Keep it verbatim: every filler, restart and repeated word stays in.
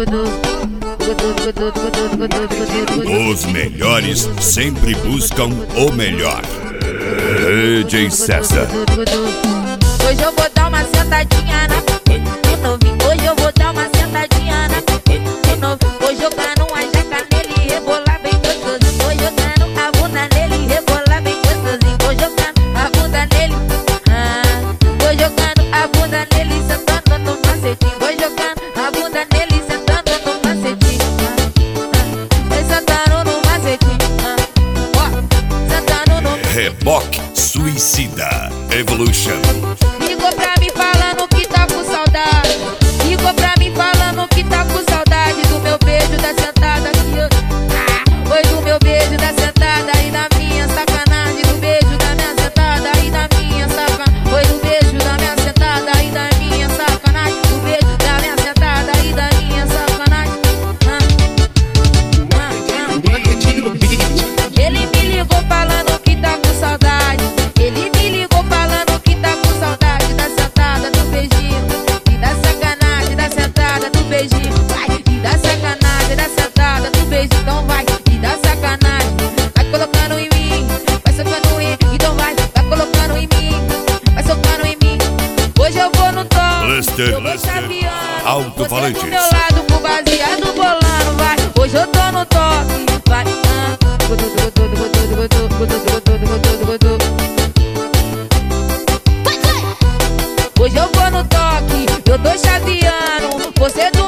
Os melhores sempre buscam o melhor. D J César. Hoje eu vou dar uma sentadinha na no novinho. Hoje eu vou dar uma sentadinha na no novinho. Vou jogar uma jaca nele e rebolar bem gostosinho. Vou jogando a bunda nele e rebolar bem gostosinho. Vou jogando a bunda nele, ah, vou jogando a bunda nele sentando no macetinho. Vou jogando a bunda nele sentando no macetinho. Vai sentando no macetinho, ó, sentando no Reboque Suicida Evolution. Ligou pra mim falando que tá com saudade. Ligou pra mim falando que tá com saudade do meu beijo da sentada aqui, ah, foi do meu beijo da sentada e da minha sacanagem. Do beijo da minha sentada e da minha sacanagem. Foi do beijo da minha sentada e da minha sacanagem. Do beijo da minha sentada e da minha sacanagem. ah, ah, ah. Ele me ligou falando que tá com saudade. Ele me ligou falando que tá com saudade da sentada, do beijinho e da sacanagem, da sentada, do beijinho. Vai, e da sacanagem, da sentada, do beijinho. Então vai, e da sacanagem, vai colocando em mim, vai socando em mim. Então vai, vai colocando em mim, vai socando em mim. Hoje eu vou no toque, Lester, eu vou Lester, chaveando. Alto-falantes. Você do meu lado com baseado bolando, vai. Hoje eu tô no toque, vai. ah. Hoje eu vou no toque, eu tô chaveando. Você do